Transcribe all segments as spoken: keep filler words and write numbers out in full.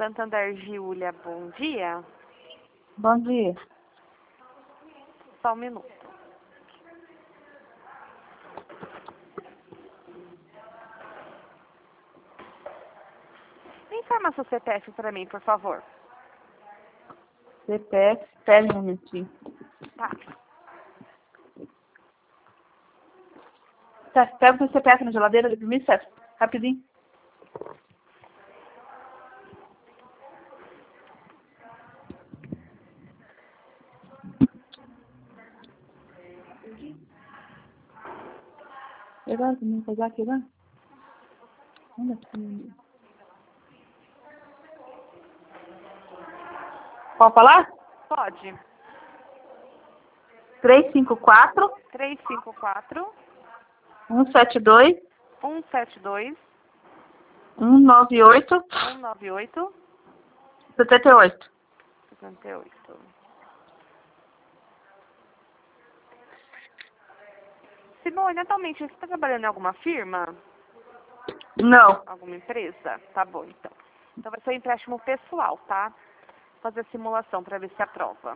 Santander, Giulia, bom dia. Bom dia. Só um minuto. Informa seu C P F para mim, por favor. C P F, espere um momentinho. Tá. Tá, pega o C P F na geladeira, ali pra mim, César. Rapidinho. Agora, vamos pegar aqui, vai. Onde é que... Pode falar? Pode. três cinco quatro, três cinco quatro, um sete dois, um sete dois, um nove oito, um nove oito, setenta e oito. setenta e oito. Simone, atualmente você está trabalhando em alguma firma? Não. Alguma empresa? Tá bom, então. Então vai ser um empréstimo pessoal, tá? Vou fazer a simulação para ver se aprova.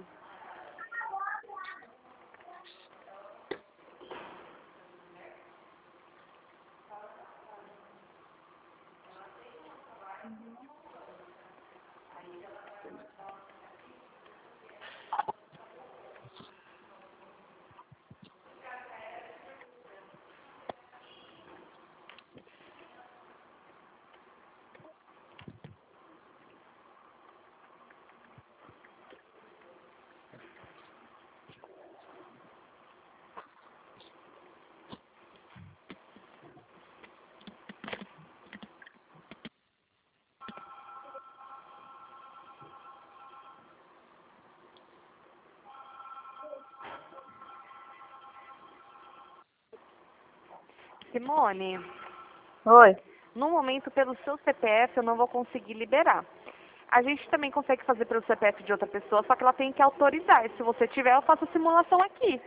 Simone, Oi. no momento, pelo seu C P F, eu não vou conseguir liberar. A gente também consegue fazer pelo C P F de outra pessoa, só que ela tem que autorizar. E se você tiver, eu faço a simulação aqui.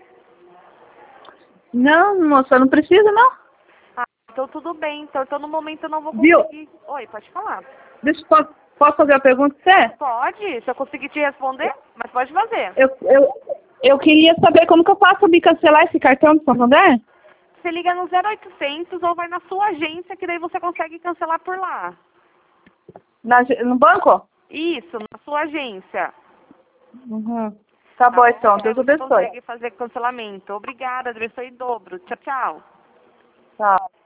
Não, moça, não precisa, não. Ah, então tudo bem. Então, então no momento eu não vou Viu? conseguir. Oi, pode falar. Deixa, posso, posso fazer a pergunta pra você? Pode, se eu conseguir te responder, mas pode fazer. Eu, eu, eu queria saber como que eu faço pra me cancelar esse cartão do Santander? Você liga no zero oitocentos ou vai na sua agência, que daí você consegue cancelar por lá. Na, no banco? Isso, na sua agência. Uhum. Tá bom, então. Deus Você abençoe. consegue fazer cancelamento. Obrigada, abençoe em dobro. Tchau, tchau. Tchau.